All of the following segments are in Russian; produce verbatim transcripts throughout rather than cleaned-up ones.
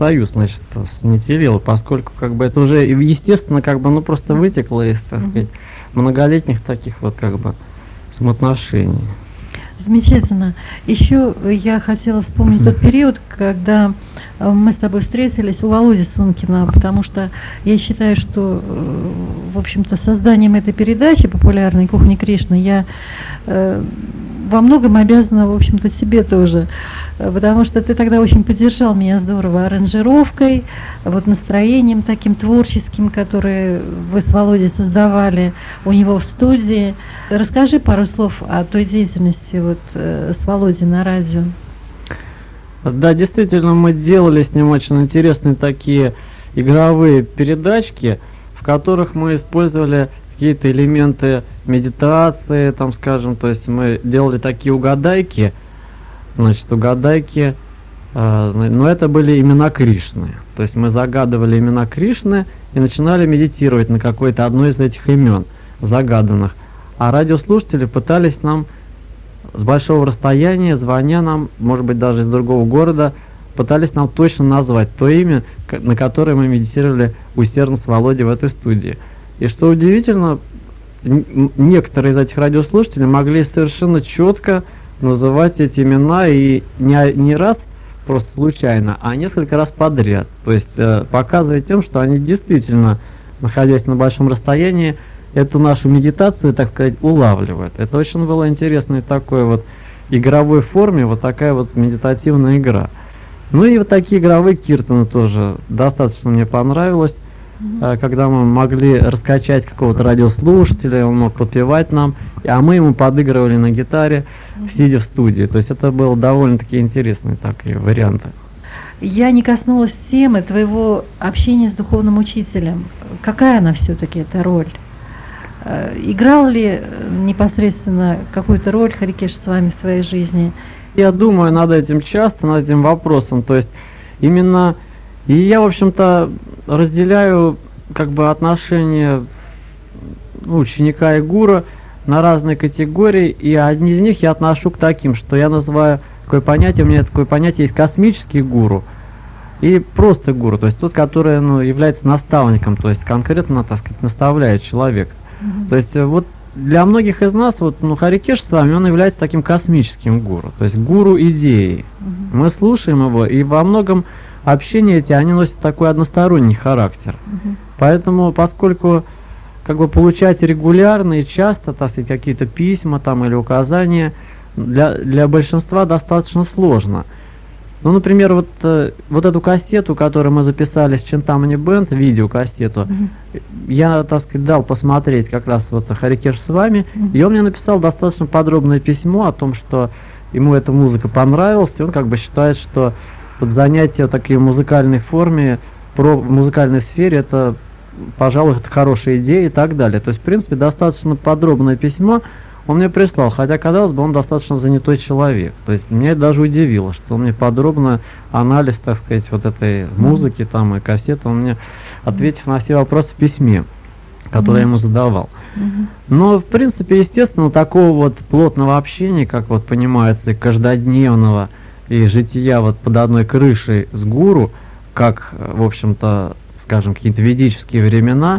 союз, значит, с Нетелилой, поскольку как бы это уже естественно как бы ну просто вытекло из, так сказать, многолетних таких вот как бы взаимоотношений. Замечательно. Еще я хотела вспомнить тот период, когда мы с тобой встретились у Володи Сункина, потому что я считаю, что, в общем-то, созданием этой передачи «Популярной кухни Кришны» я э, во многом обязана, в общем-то, тебе тоже, потому что ты тогда очень поддержал меня здорово аранжировкой, вот настроением таким творческим, которое вы с Володей создавали у него в студии. Расскажи пару слов о той деятельности вот э, с Володей на радио. Да, действительно, мы делали с ним очень интересные такие игровые передачки, в которых мы использовали какие-то элементы медитации, там, скажем, то есть мы делали такие угадайки, значит, угадайки, э, но это были имена Кришны. То есть мы загадывали имена Кришны и начинали медитировать на какое-то одно из этих имен загаданных. А радиослушатели пытались нам с большого расстояния, звоня нам, может быть, даже из другого города, пытались нам точно назвать то имя, на которое мы медитировали усердно с Володей в этой студии. И что удивительно, некоторые из этих радиослушателей могли совершенно четко называть эти имена, и не, не раз просто случайно, а несколько раз подряд. То есть э, показывая тем, что они действительно, находясь на большом расстоянии, эту нашу медитацию, так сказать, улавливают. Это очень было интересно и такой вот игровой форме, вот такая вот медитативная игра. Ну и вот такие игровые киртаны тоже достаточно мне понравилось, mm-hmm. когда мы могли раскачать какого-то радиослушателя, он мог подпевать нам, а мы ему подыгрывали на гитаре, mm-hmm. сидя в студии. То есть это было довольно-таки интересные такие варианты. Я не коснулась темы твоего общения с духовным учителем. Какая она все-таки эта роль? Играл ли непосредственно какую-то роль Харикеш с вами в твоей жизни? Я думаю над этим часто, над этим вопросом. То есть именно, и я, в общем-то, разделяю как бы отношения ну, ученика и гуру на разные категории, и одни из них я отношу к таким, что я называю такое понятие, у меня такое понятие есть космический гуру и просто гуру, то есть тот, который ну, является наставником, то есть конкретно, так сказать, наставляет человека. Mm-hmm. То есть вот для многих из нас, вот, ну, Харикеш с вами, он является таким космическим гуру, то есть гуру идеи. Mm-hmm. Мы слушаем его, и во многом общения эти, они носят такой односторонний характер. Mm-hmm. Поэтому, поскольку как бы получать регулярно и часто, так сказать, какие-то письма там или указания для, для большинства достаточно сложно. Ну, например, вот, э, вот эту кассету, которую мы записали с Чинтамани Бенд, видеокассету, mm-hmm. я, так сказать, дал посмотреть как раз вот Харикеш с вами, mm-hmm. и он мне написал достаточно подробное письмо о том, что ему эта музыка понравилась, и он как бы считает, что вот занятия в такой музыкальной форме, про, в музыкальной сфере, это, пожалуй, это хорошая идея и так далее. То есть, в принципе, достаточно подробное письмо он мне прислал, хотя, казалось бы, он достаточно занятой человек. То есть меня это даже удивило, что он мне подробно анализ, так сказать, вот этой музыки там и кассеты, он мне, ответив на все вопросы в письме, которые я ему задавал. Но, в принципе, естественно, такого вот плотного общения, как вот понимается, каждодневного и жития вот под одной крышей с гуру, как, в общем-то, скажем, какие-то ведические времена,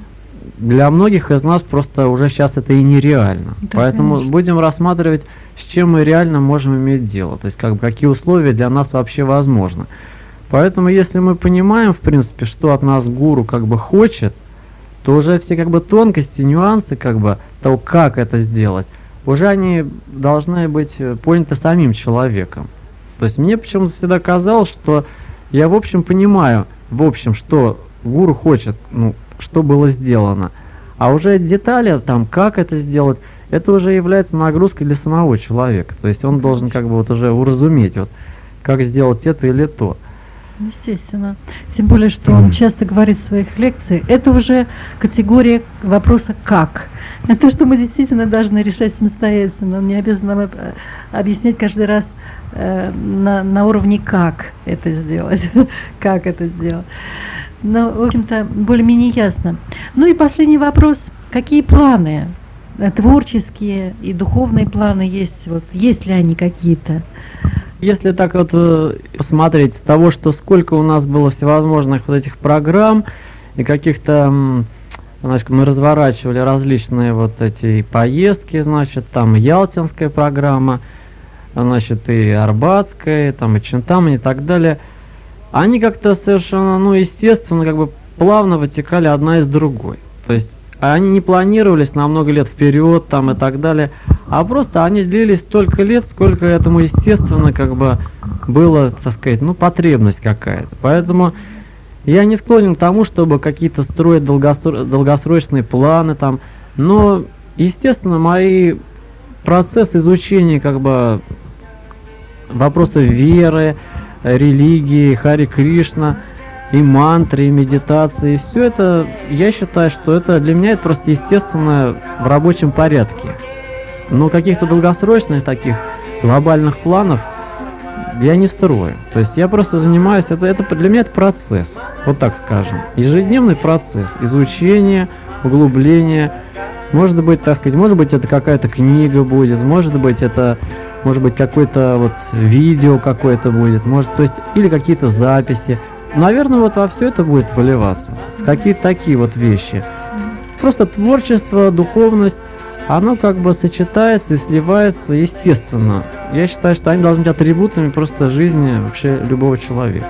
для многих из нас просто уже сейчас это и нереально. Да, поэтому конечно. Будем рассматривать, с чем мы реально можем иметь дело. То есть, как бы, какие условия для нас вообще возможны. Поэтому, если мы понимаем, в принципе, что от нас гуру как бы хочет, то уже все как бы тонкости, нюансы, как бы, того, как это сделать, уже они должны быть поняты самим человеком. То есть, мне почему-то всегда казалось, что я, в общем, понимаю, в общем, что гуру хочет, ну, что было сделано. А уже детали, там, как это сделать, это уже является нагрузкой для самого человека. То есть он должен как бы вот уже уразуметь, вот, как сделать это или то. Естественно. Тем более, что он часто говорит в своих лекциях, это уже категория вопроса «как?». Это то, что мы действительно должны решать самостоятельно. Он не обязан нам объяснять каждый раз э, на, на уровне «как это сделать?», «как это сделать?». Но, в общем-то, более-менее ясно. Ну и последний вопрос. Какие планы, творческие и духовные планы есть? Вот, есть ли они какие-то Если так вот э, посмотреть с того, что сколько у нас было всевозможных вот этих программ и каких-то, м, значит, мы разворачивали различные вот эти поездки, значит, там ялтинская программа, значит, и арбатская, там и Чентамань и так далее, они как-то совершенно, ну, естественно, как бы плавно вытекали одна из другой. То есть они не планировались на много лет вперед там и так далее, а просто они длились столько лет, сколько этому, естественно, как бы было, так сказать, ну, потребность какая-то. Поэтому я не склонен к тому, чтобы какие-то строить долгосро- долгосрочные планы там, но, естественно, мои процессы изучения как бы вопросов веры, религии, Хари Кришна, и мантры, и медитации, и все это, я считаю, что это для меня это просто естественно в рабочем порядке. Но каких-то долгосрочных таких глобальных планов я не строю. То есть я просто занимаюсь, это, это для меня это процесс, вот так скажем. Ежедневный процесс изучения, углубления. Может быть, так сказать, может быть это какая-то книга будет, может быть это, может быть какое-то вот видео какое-то будет, может, то есть, или какие-то записи. Наверное, вот во все это будет выливаться. Какие-то такие вот вещи. Просто творчество, духовность, оно как бы сочетается и сливается естественно. Я считаю, что они должны быть атрибутами просто жизни вообще любого человека.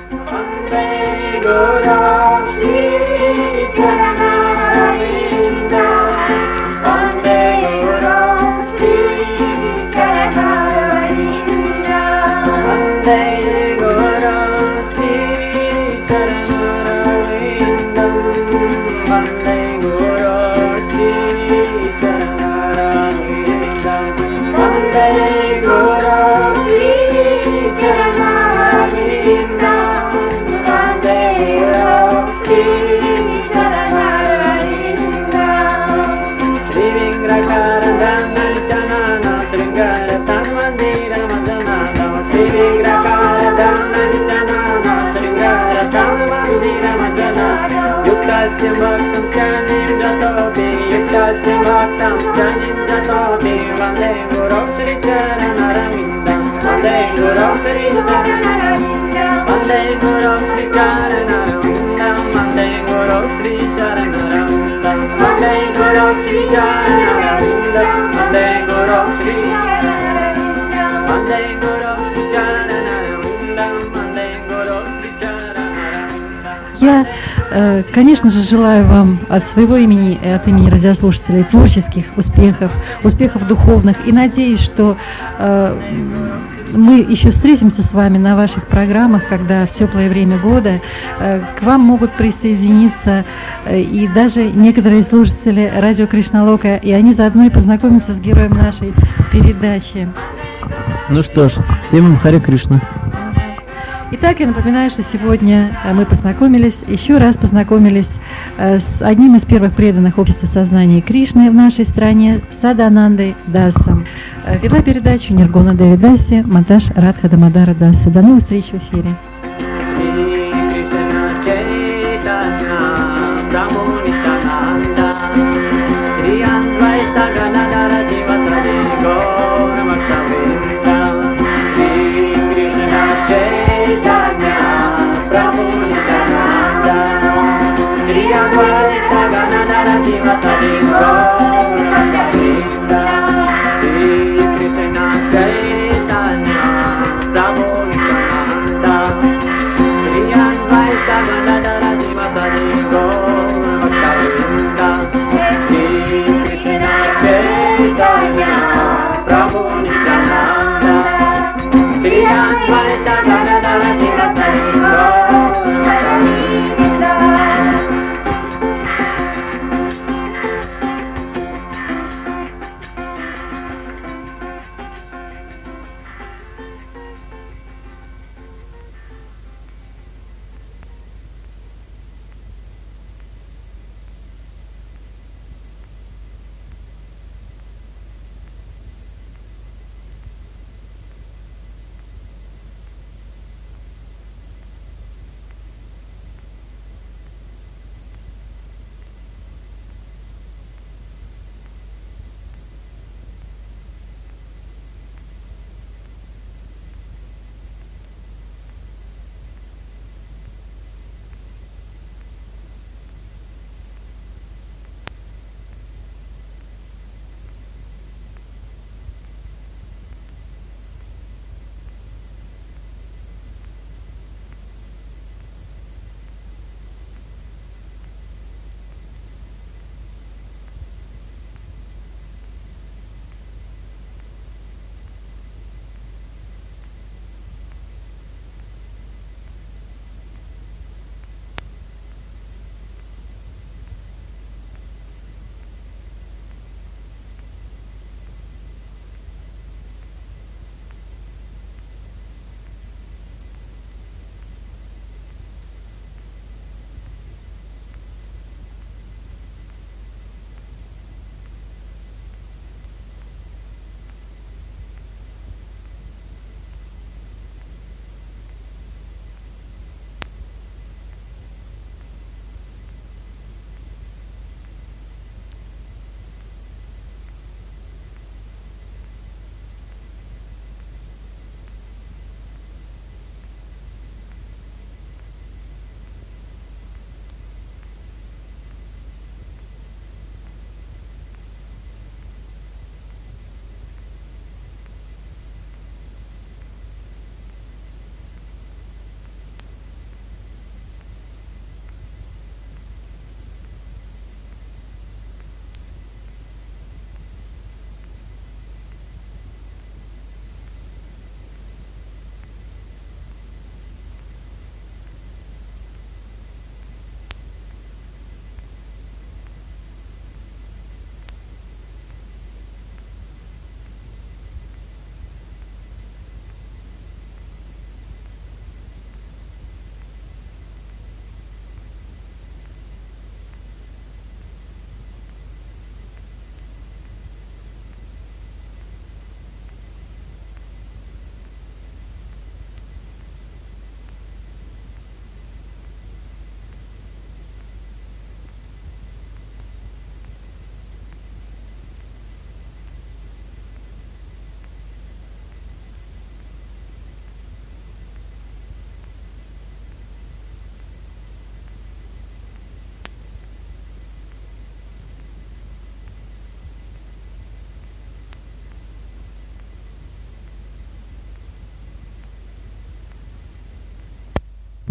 Я, э, конечно же, желаю вам от своего имени и от имени радиослушателей творческих успехов, успехов духовных, и надеюсь, что э, мы еще встретимся с вами на ваших программах, когда в теплое время года э, к вам могут присоединиться э, и даже некоторые слушатели радио Кришналока, и они заодно и познакомятся с героем нашей передачи. Ну что ж, всем им Харе Кришна. Итак, я напоминаю, что сегодня мы познакомились, еще раз познакомились с одним из первых преданных общества сознания Кришны в нашей стране, Саданандой Дасом. Вела передачу Ниргуна Деви Даси, монтаж Радха Дамодара Даса. До новых встреч в эфире.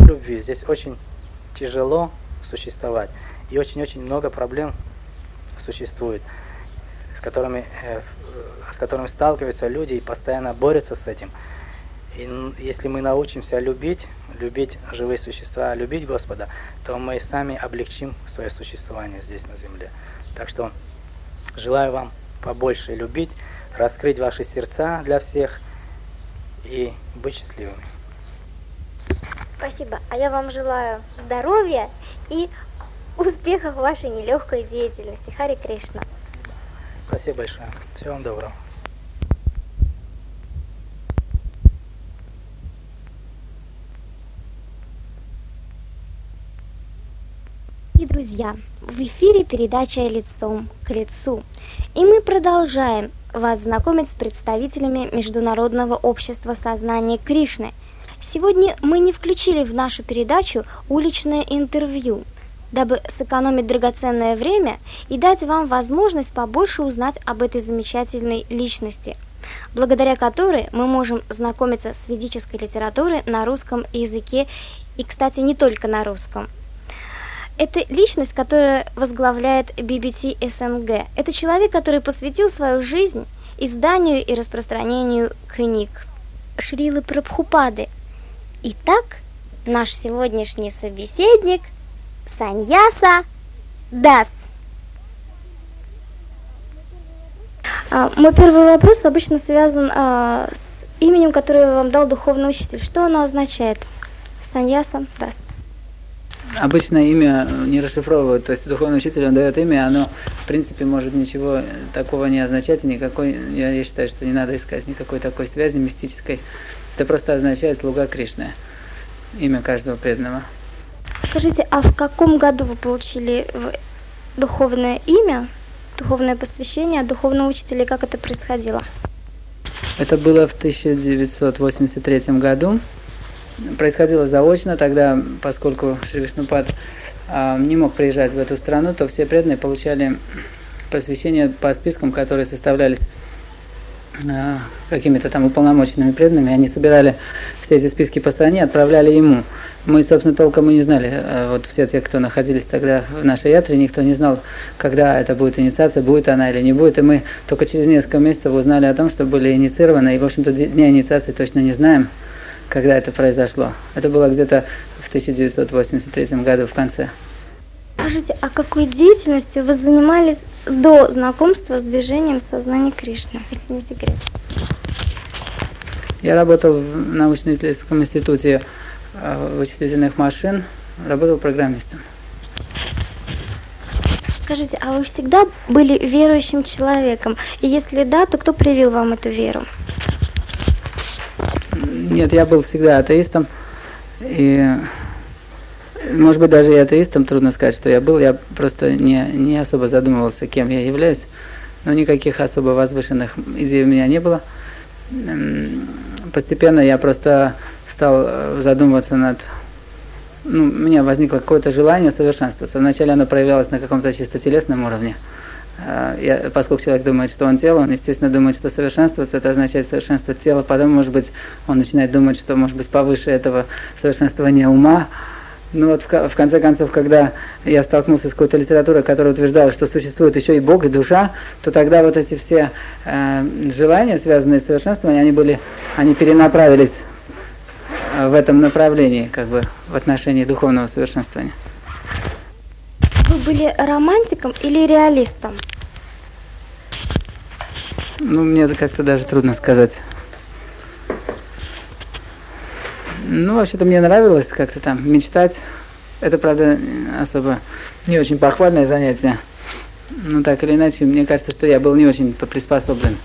любви. Здесь очень тяжело существовать. И очень-очень много проблем существует, с которыми, э, с которыми сталкиваются люди и постоянно борются с этим. И если мы научимся любить, любить живые существа, любить Господа, то мы сами облегчим свое существование здесь на земле. Так что желаю вам побольше любить, раскрыть ваши сердца для всех и быть счастливыми. Спасибо. А я вам желаю здоровья и успехов в вашей нелегкой деятельности. Хари Кришна. Спасибо большое. Всего вам доброго. И, друзья, в эфире передача «Лицом к лицу». И мы продолжаем вас знакомить с представителями Международного общества сознания Кришны. Сегодня мы не включили в нашу передачу уличное интервью, дабы сэкономить драгоценное время и дать вам возможность побольше узнать об этой замечательной личности, благодаря которой мы можем знакомиться с ведической литературой на русском языке и, кстати, не только на русском. Это личность, которая возглавляет би би ти эс эн гэ. Это человек, который посвятил свою жизнь изданию и распространению книг Шрилы Прабхупады. Итак, наш сегодняшний собеседник Саньяса Дас. А, мой первый вопрос обычно связан а, с именем, которое вам дал духовный учитель. Что оно означает? Саньяса Дас. Обычно имя не расшифровывают, то есть духовный учитель, он дает имя, оно в принципе может ничего такого не означать, и никакой, я, я считаю, что не надо искать никакой такой связи мистической. Это просто означает слуга Кришны, имя каждого преданного. Скажите, а в каком году вы получили духовное имя, духовное посвящение от духовного учителя, и как это происходило? Это было в тысяча девятьсот восемьдесят третьем году. Происходило заочно, тогда, поскольку Шри Вишнупад а, не мог приезжать в эту страну, то все преданные получали посвящение по спискам, которые составлялись а, какими-то там уполномоченными преданными. Они собирали все эти списки по стране, отправляли ему. Мы, собственно, толком и не знали, а, вот все те, кто находились тогда в нашей ятре, никто не знал, когда это будет инициация, будет она или не будет. И мы только через несколько месяцев узнали о том, что были инициированы, и, в общем-то, дня инициации точно не знаем, когда это произошло. Это было где-то в тысяча девятьсот восемьдесят третьем году, в конце. Скажите, а какой деятельностью вы занимались до знакомства с движением сознания Кришны, если не секрет? Я работал в научно-исследовательском институте вычислительных машин, работал программистом. Скажите, а вы всегда были верующим человеком? И если да, то кто привил вам эту веру? Нет, я был всегда атеистом, и, может быть, даже и атеистом трудно сказать, что я был, я просто не, не особо задумывался, кем я являюсь, но никаких особо возвышенных идей у меня не было. Постепенно я просто стал задумываться над... Ну, у меня возникло какое-то желание совершенствоваться. Вначале оно проявлялось на каком-то чисто телесном уровне. Я, поскольку человек думает, что он тело, он, естественно, думает, что совершенствоваться, это означает совершенствовать тело. Потом, может быть, он начинает думать, что, может быть, повыше этого совершенствования ума. Ну вот, в, в конце концов, когда я столкнулся с какой-то литературой, которая утверждала, что существует еще и Бог, и душа, то тогда вот эти все э, желания, связанные с совершенствованием, они были, они перенаправились в этом направлении, как бы, в отношении духовного совершенствования. Вы были романтиком или реалистом? Ну, мне это как-то даже трудно сказать. Ну, вообще-то мне нравилось как-то там мечтать. Это, правда, особо не очень похвальное занятие. Ну, так или иначе, мне кажется, что я был не очень приспособлен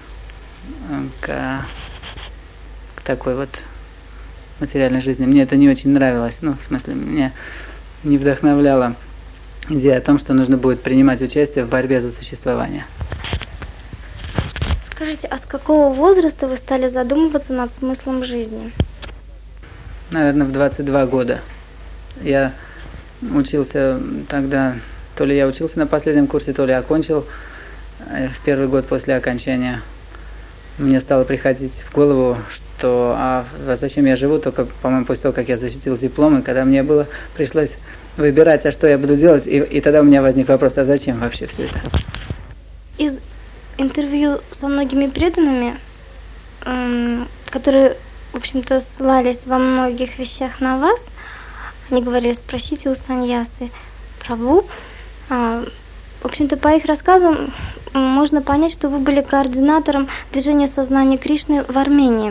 к, к такой вот материальной жизни. Мне это не очень нравилось. Ну, в смысле, меня не вдохновляла идея о том, что нужно будет принимать участие в борьбе за существование. Скажите, а с какого возраста вы стали задумываться над смыслом жизни? Наверное, в двадцать два года. Я учился тогда, то ли я учился на последнем курсе, то ли окончил в первый год после окончания. мне стало приходить в голову, что а зачем я живу, только, по-моему, после того, как я защитил диплом, и когда мне было, пришлось выбирать, а что я буду делать, и, и тогда у меня возник вопрос, а зачем вообще все это? Из интервью со многими преданными, эм, которые, в общем-то, ссылались во многих вещах на вас, они говорили, спросите у саньясы Прабху. А, в общем-то, по их рассказам можно понять, что вы были координатором движения сознания Кришны в Армении,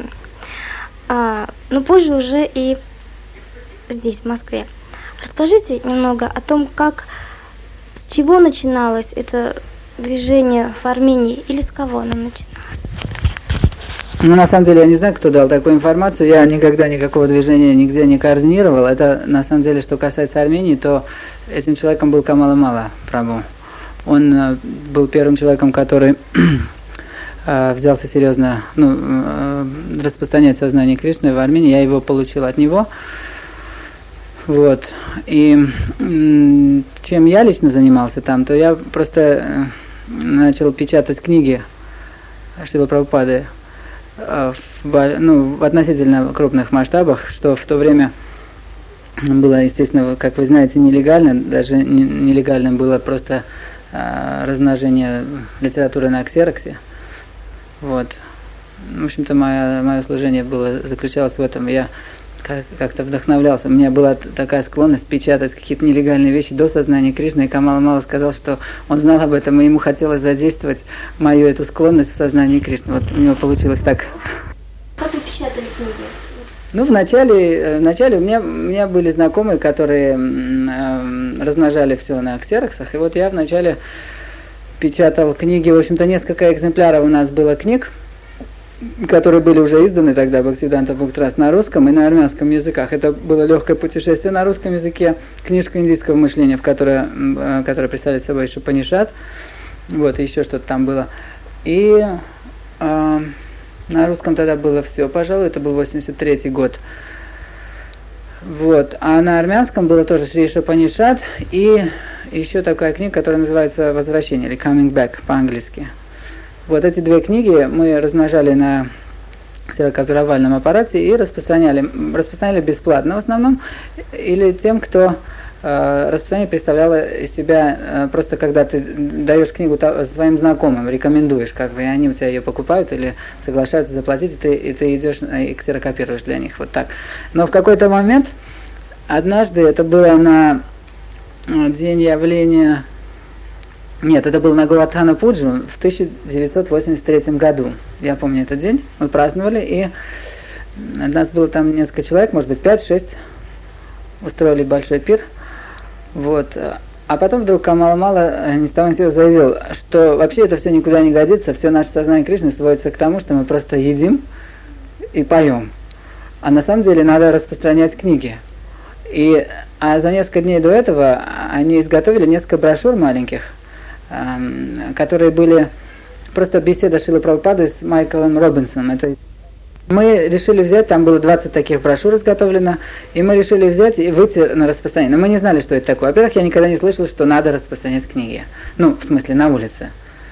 а, но позже уже и здесь, в Москве. Расскажите немного о том, как, с чего начиналось это движение в Армении или с кого оно начиналось? Ну, на самом деле, я не знаю, кто дал такую информацию. Я никогда никакого движения нигде не координировал. Это, на самом деле, что касается Армении, то этим человеком был Камала Мала Прабху. Он э, был первым человеком, который э, взялся серьезно ну, э, распространять сознание Кришны в Армении. Я его получил от него. Вот. И э, чем я лично занимался там, то я просто э, начал печатать книги Шрилы Прабхупады в, ну, в относительно крупных масштабах, что в то время было, естественно, как вы знаете, нелегально. Даже нелегальным было просто э, размножение литературы на ксероксе. Вот. В общем-то, мое, мое служение было, заключалось в этом. Я как-то вдохновлялся. У меня была такая склонность печатать какие-то нелегальные вещи до сознания Кришны, и Камала Мала сказал, что он знал об этом, и ему хотелось задействовать мою эту склонность в сознании Кришны. Вот у него получилось так. Как вы печатали книги? Ну, вначале, вначале у меня, у меня были знакомые, которые э, размножали все на ксероксах, и вот я вначале печатал книги, в общем-то, несколько экземпляров у нас было книг, которые были уже изданы тогда Бхактивиданта Бхуктрас на русском и на армянском языках. Это было легкое путешествие на русском языке, книжка индийского мышления, в которой, которая представляет собой Шупанишат, вот, и еще что-то там было. И э, на русском тогда было все, пожалуй, это был восемьдесят третий год. Вот. А на армянском было тоже Шри Шупанишат и еще такая книга, которая называется «Возвращение» или «Coming Back» по-английски. Вот эти две книги мы размножали на ксерокопировальном аппарате и распространяли, распространяли бесплатно в основном, или тем, кто э, распространение представляло из себя э, просто когда ты даешь книгу своим знакомым, рекомендуешь, как бы, и они у тебя ее покупают или соглашаются заплатить, и ты, и ты идешь и ксерокопируешь для них, вот так. Но в какой-то момент, однажды, это было на день явления... Нет, это было на Гавардхана Пуджу в тысяча девятьсот восемьдесят третьем году. Я помню этот день, мы праздновали, и у нас было там несколько человек, может быть, пять-шесть, устроили большой пир. Вот. А потом вдруг Камала Мала ни с того ни с сего заявил, что вообще это все никуда не годится, все наше сознание Кришны сводится к тому, что мы просто едим и поем. А на самом деле надо распространять книги. И, а за несколько дней до этого они изготовили несколько брошюр маленьких, которые были просто беседа Шрилы Прабхупады с Майклом Робинсоном. Это... Мы решили взять, там было двадцать таких брошюр изготовлено, и мы решили взять и выйти на распространение. Но мы не знали, что это такое. Во-первых, я никогда не слышал, что надо распространять книги. Ну, в смысле, на улице.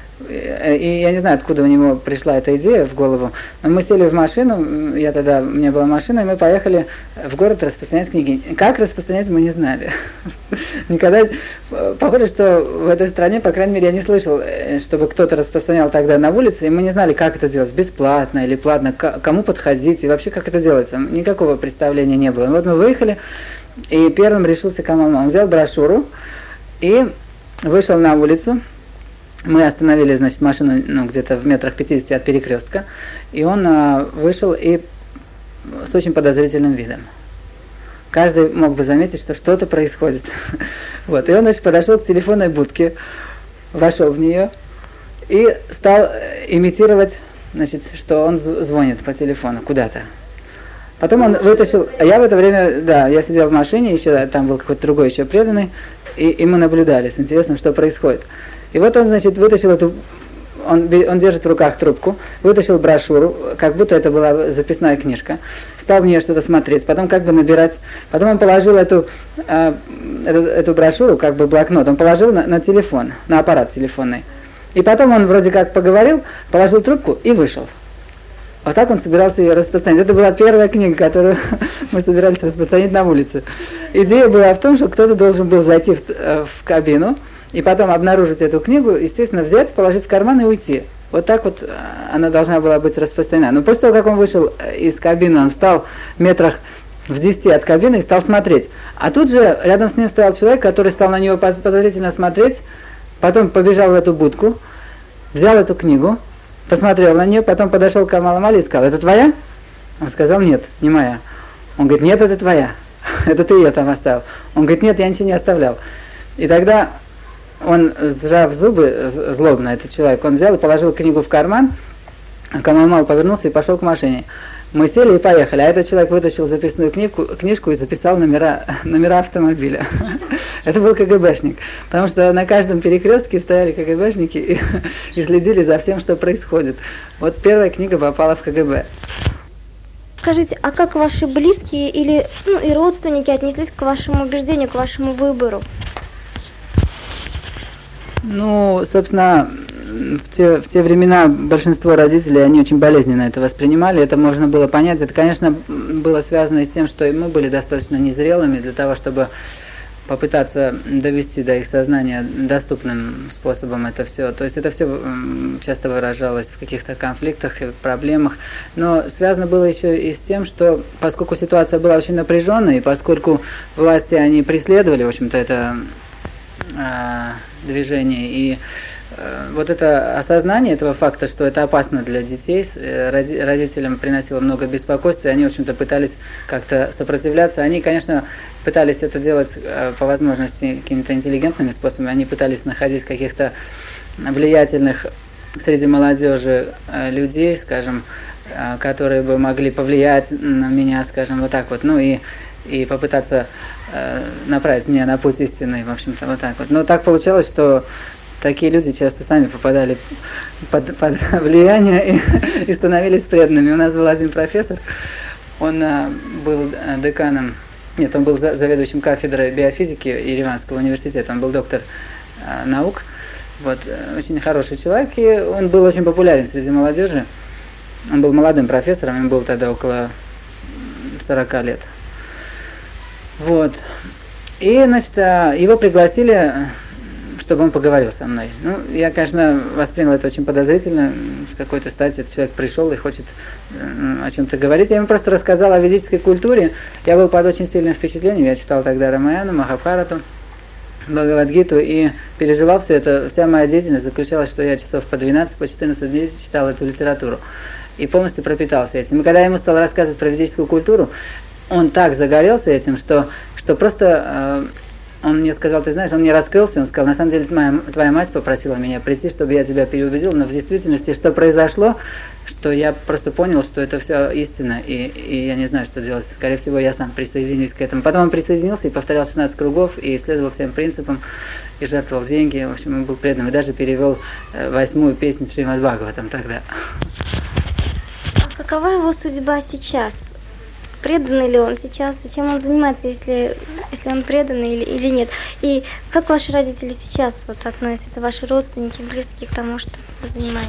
И я не знаю, откуда у него пришла эта идея в голову. Но мы сели в машину, я тогда, у меня была машина, и мы поехали в город распространять книги. Как распространять, мы не знали. Никогда, похоже, что в этой стране, по крайней мере, я не слышал, чтобы кто-то распространял тогда на улице, и мы не знали, как это делать, бесплатно или платно, кому подходить, и вообще, как это делается. Никакого представления не было. Вот мы выехали, и первым решился Камал Мала. Он взял брошюру и вышел на улицу. Мы остановили, значит, машину ну, где-то в метрах пятидесяти от перекрестка, и он а, вышел и с очень подозрительным видом. Каждый мог бы заметить, что что-то происходит. Вот. И он, значит, подошел к телефонной будке, вошел в нее и стал имитировать, значит, что он звонит по телефону куда-то. Потом он вытащил, а я в это время, да, я сидел в машине, еще там был какой-то другой еще преданный, и, и мы наблюдали с интересом, что происходит. И вот он, значит, вытащил эту, он, он держит в руках трубку, вытащил брошюру, как будто это была записная книжка, стал в нее что-то смотреть, потом как бы набирать, потом он положил эту, э, эту, эту брошюру, как бы блокнот, он положил на, на телефон, на аппарат телефонный. И потом он вроде как поговорил, положил трубку и вышел. Вот так он собирался ее распространить. Это была первая книга, которую мы собирались распространить на улице. Идея была в том, что кто-то должен был зайти в, в кабину и потом обнаружить эту книгу, естественно, взять, положить в карман и уйти. Вот так вот она должна была быть распространена. Но после того, как он вышел из кабины, он встал в метрах в десяти от кабины и стал смотреть. А тут же рядом с ним стоял человек, который стал на него подозрительно смотреть, потом побежал в эту будку, взял эту книгу, посмотрел на нее, потом подошел к Амал-Амали и сказал: это твоя? Он сказал: нет, не моя. Он говорит: нет, это твоя. Это ты ее там оставил. Он говорит: нет, я ничего не оставлял. И тогда он, сжав зубы, злобно этот человек, он взял и положил книгу в карман, а Амал-Амал повернулся и пошел к машине. Мы сели и поехали, а этот человек вытащил записную книжку, книжку и записал номера, номера автомобиля. Это был КГБшник, потому что на каждом перекрестке стояли КГБшники и, и следили за всем, что происходит. Вот первая книга попала в КГБ. Скажите, а как ваши близкие или ну, и родственники отнеслись к вашему убеждению, к вашему выбору? Ну, собственно, в те, в те времена большинство родителей, они очень болезненно это воспринимали, это можно было понять. Это, конечно, было связано с тем, что и мы были достаточно незрелыми для того, чтобы попытаться довести до их сознания доступным способом это все. То есть это все часто выражалось в каких-то конфликтах и проблемах. Но связано было еще и с тем, что поскольку ситуация была очень напряженной, и поскольку власти, они преследовали, в общем-то, это э, движение, и вот это осознание этого факта, что это опасно для детей, родителям приносило много беспокойства, и они, в общем-то, пытались как-то сопротивляться. Они, конечно, пытались это делать по возможности какими-то интеллигентными способами, они пытались находить каких-то влиятельных среди молодежи людей, скажем, которые бы могли повлиять на меня, скажем, вот так вот, ну и и попытаться направить меня на путь истинный, в общем-то, вот так вот. Но так получалось, что такие люди часто сами попадали под, под влияние и, и становились преданными. У нас был один профессор, он а, был деканом, нет, он был за, заведующим кафедрой биофизики Ереванского университета, он был доктор а, наук, вот, очень хороший человек, и он был очень популярен среди молодежи. Он был молодым профессором, ему было тогда около сорока лет. Вот. И, значит, его пригласили, чтобы он поговорил со мной. Ну, я, конечно, воспринял это очень подозрительно. С какой-то стати этот человек пришел и хочет о чем-то говорить. Я ему просто рассказал о ведической культуре. Я был под очень сильным впечатлением. Я читал тогда Рамаяну, Махабхарату, Бхагавад-гиту и переживал все это. Вся моя деятельность заключалась, что я часов по двенадцать, по четырнадцать дней читал эту литературу. И полностью пропитался этим. И когда я ему стал рассказывать про ведическую культуру, он так загорелся этим, что, что просто... Он мне сказал: ты знаешь, он мне раскрылся, он сказал: на самом деле моя, твоя мать попросила меня прийти, чтобы я тебя переубедил, но в действительности что произошло, что я просто понял, что это все истина, и, и я не знаю, что делать. Скорее всего, я сам присоединюсь к этому. Потом он присоединился и повторял шестнадцать кругов, и следовал всем принципам, и жертвовал деньги, в общем, он был преданным, и даже перевел восьмую песню Шримад Бхагаватам тогда. А какова его судьба сейчас? Преданный ли он сейчас, и чем он занимается, если, если он преданный или, или нет. И как ваши родители сейчас вот относятся, ваши родственники, близкие к тому, что вы занимаетесь?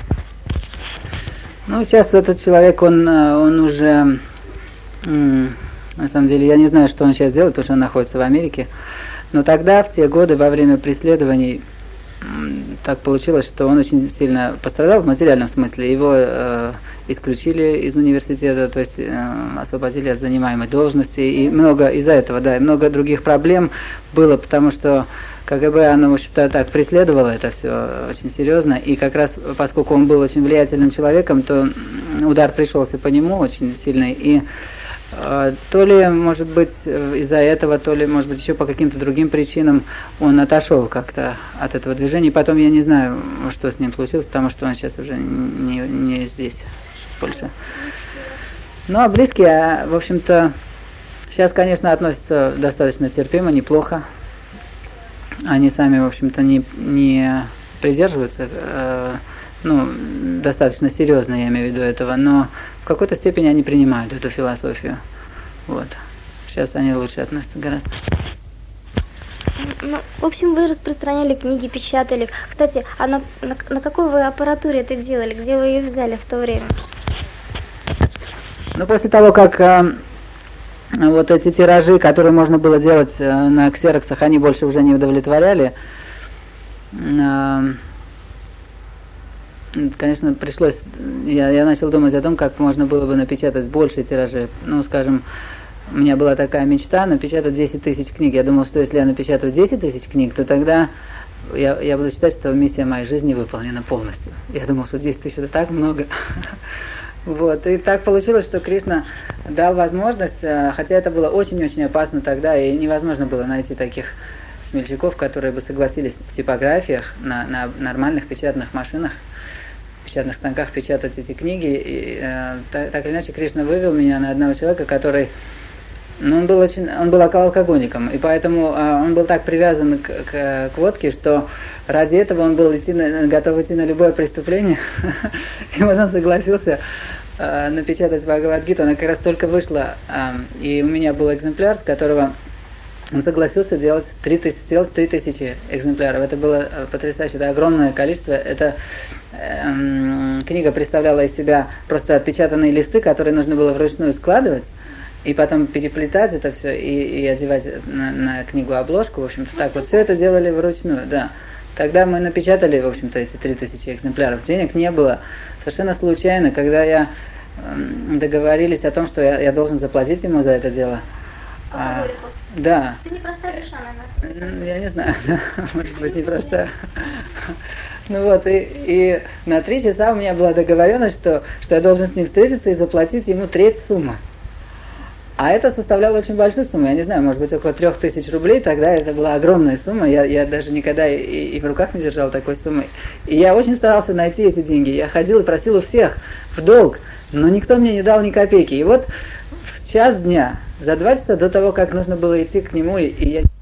Ну, сейчас этот человек, он, он уже, на самом деле, я не знаю, что он сейчас делает, потому что он находится в Америке. Но тогда, в те годы, во время преследований, так получилось, что он очень сильно пострадал в материальном смысле. Его э, исключили из университета, то есть э, освободили от занимаемой должности. И много из-за этого, да, и много других проблем было, потому что КГБ, оно, в общем-то, так преследовало это все очень серьезно. И как раз, поскольку он был очень влиятельным человеком, то удар пришелся по нему очень сильный. И то ли, может быть, из-за этого, то ли, может быть, еще по каким-то другим причинам он отошел как-то от этого движения. И потом я не знаю, что с ним случилось, потому что он сейчас уже не, не здесь больше. Ну, а близкие, в общем-то, сейчас, конечно, относятся достаточно терпимо, неплохо. Они сами, в общем-то, не, не придерживаются, э, ну, достаточно серьезно, я имею в виду этого, но в какой-то степени они принимают эту философию. Вот. Сейчас они лучше относятся гораздо. Ну, в общем, вы распространяли книги, печатали. Кстати, а на, на, на какой вы аппаратуре это делали? Где вы ее взяли в то время? Но после того, как э, вот эти тиражи, которые можно было делать э, на ксероксах, они больше уже не удовлетворяли, э, конечно, пришлось, я, я начал думать о том, как можно было бы напечатать большие тиражи. Ну, скажем, у меня была такая мечта напечатать десять тысяч книг. Я думал, что если я напечатаю десять тысяч книг, то тогда я, я буду считать, что миссия моей жизни выполнена полностью. Я думал, что десять тысяч это так много. Вот. И так получилось, что Кришна дал возможность, хотя это было очень-очень опасно тогда, и невозможно было найти таких смельчаков, которые бы согласились в типографиях, на, на нормальных печатных машинах, печатных станках печатать эти книги. И, э, так, так или иначе, Кришна вывел меня на одного человека, который, ну, он был очень, он был алкоголиком, и поэтому э, он был так привязан к, к, к водке, что ради этого он был идти на, готов идти на любое преступление. И вот он согласился э, напечатать Бхагавад-гиту. Она как раз только вышла, э, и у меня был экземпляр, с которого он согласился делать три тысячи, сделать три тысячи экземпляров. Это было потрясающе, это огромное количество. Это эм, книга представляла из себя просто отпечатанные листы, которые нужно было вручную складывать, и потом переплетать это все и, и одевать на, на книгу обложку. В общем-то, так вот все это делали вручную, да. Тогда мы напечатали, в общем-то, эти три тысячи экземпляров. Денег не было. Совершенно случайно, когда я эм, договорились о том, что я, я должен заплатить ему за это дело. А, да. Ты непростая душа, наверное. Я не знаю, может быть, непростая. Ну вот, и, и на три часа у меня была договоренность, что, что я должен с ним встретиться и заплатить ему треть суммы. А это составляло очень большую сумму, я не знаю, может быть, около трех тысяч рублей, тогда это была огромная сумма, я, я даже никогда и, и в руках не держал такой суммы. И я очень старался найти эти деньги, я ходил и просил у всех в долг, но никто мне не дал ни копейки. И вот в час дня, за два часа до того, как нужно было идти к нему, и, и я...